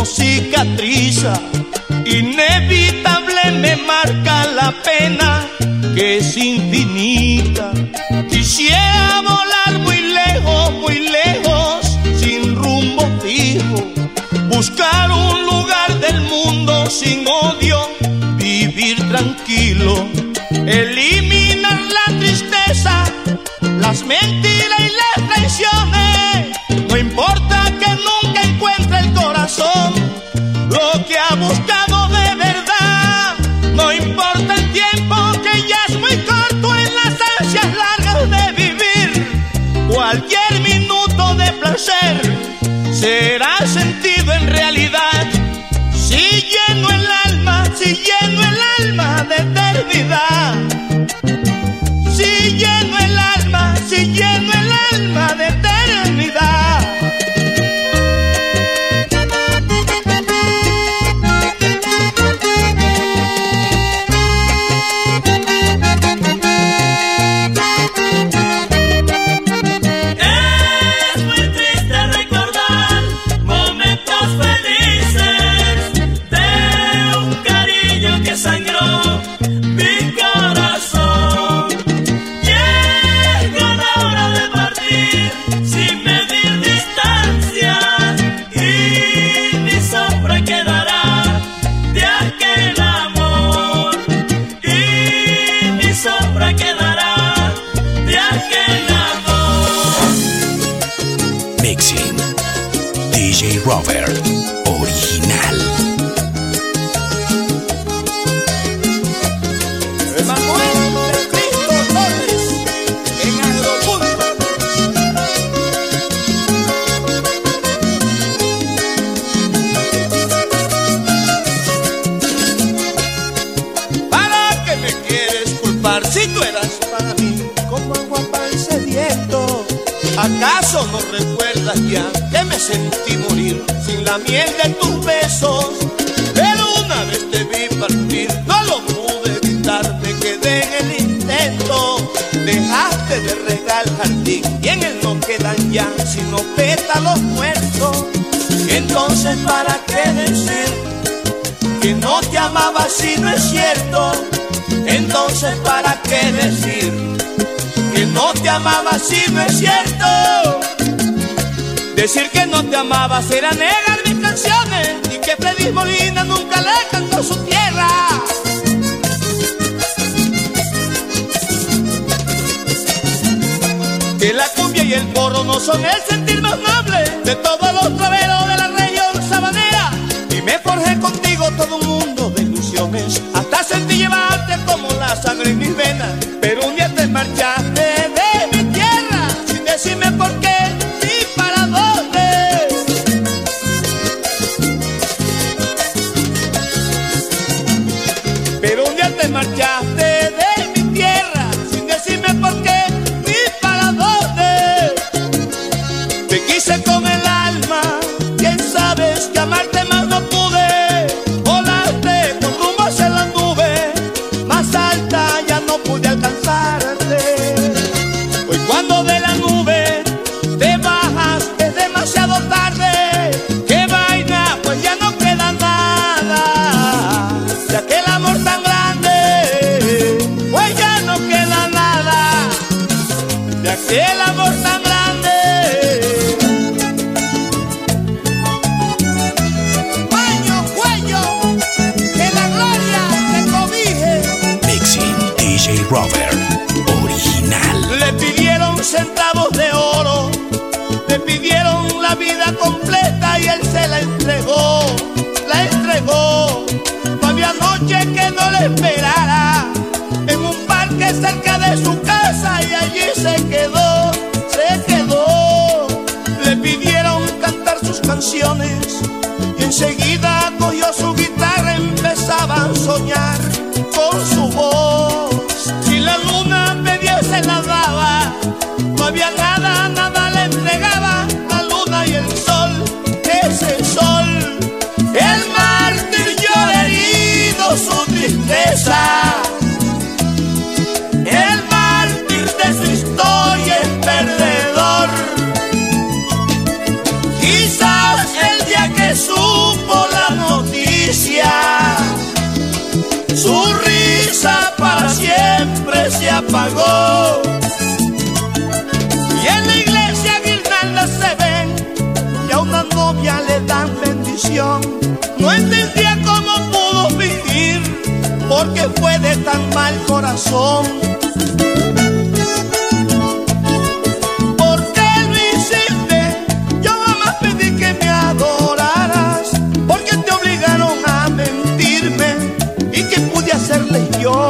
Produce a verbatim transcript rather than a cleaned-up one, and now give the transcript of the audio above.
cicatriza, inevitable me marca la pena que es infinita. Quisiera volar muy lejos, muy lejos, sin rumbo fijo, buscar un lugar del mundo sin odio, vivir tranquilo, eliminar la tristeza, las mentiras y las traiciones. No importa que nunca encuentre el corazón lo que ha buscado de verdad. No importa el tiempo que ya es muy corto en las ansias largas de vivir. Cualquier minuto de placer será sentido en realidad. Si lleno el alma, si lleno el alma de eternidad. Si lleno el alma, si lleno el alma de eternidad. Es muy triste recordar momentos felices de un cariño que sangró mi corazón. Llega la hora de partir sin medir distancias y mi sombra quedará de aquel amor. Y mi sombra quedará de aquel amor. Mixing D J Robert original. Emanuel de Cristo Torres en Aeropunto. ¿Para qué me quieres culpar si tú eras para mí como agua pan sediento? ¿Acaso no recuerdas ya que me sentí morir sin la miel de tus besos? Pero una vez te vi partir, no lo pude evitar, me quedé en el intento. Dejaste de regar el jardín y en él no quedan ya sino pétalos muertos. Entonces, ¿para qué decir que no te amaba si no es cierto? Entonces, ¿para qué decir que no te amaba si no es cierto? Decir que no te amaba será negar mis canciones y que Freddy Molina nunca le cantó su tierra. Que la cumbia y el porro no son el sentir más noble de todos los traveros de la región sabanera. Y me forjé contigo todo un mundo de ilusiones, hasta sentí llevarte como la sangre en mis venas. Pero un día te marchaste de mi tierra sin decirme por qué ni para dónde. Pero un día te marchaste de mi tierra sin decirme por qué ni para dónde. Te quise con el alma, quién sabes que amarte más no pude. Volaste con rumbo hacia la nube más alta, ya no pude alcanzarte. Hoy cuando de la nube te bajas es demasiado tarde. Qué vaina, pues ya no queda nada de aquel amor tan grande. Pues ya no queda nada de aquel amor tan grande. Baño, cuello, que la gloria te cobije. Mixing D J Robert original. Le pidieron centavos de oro, le pidieron la vida completa y él se la entregó, la entregó. No había noche que no le esperara en un parque cerca de su casa y allí se quedó, se quedó. Le pidieron cantar sus canciones y enseguida cogió su guitarra, empezaba a soñar con su voz. Si la luna pedía se la daba, no había nada, nada le entregaba. La luna y el sol, ese sol. El mártir llora herido su tristeza. El mártir de su historia es perdedor. Quizás el día que supo No entendía cómo pudo fingir, porque fue de tan mal corazón. ¿Por qué lo hiciste? Yo jamás pedí que me adoraras, porque te obligaron a mentirme. ¿Y qué pude hacerles yo?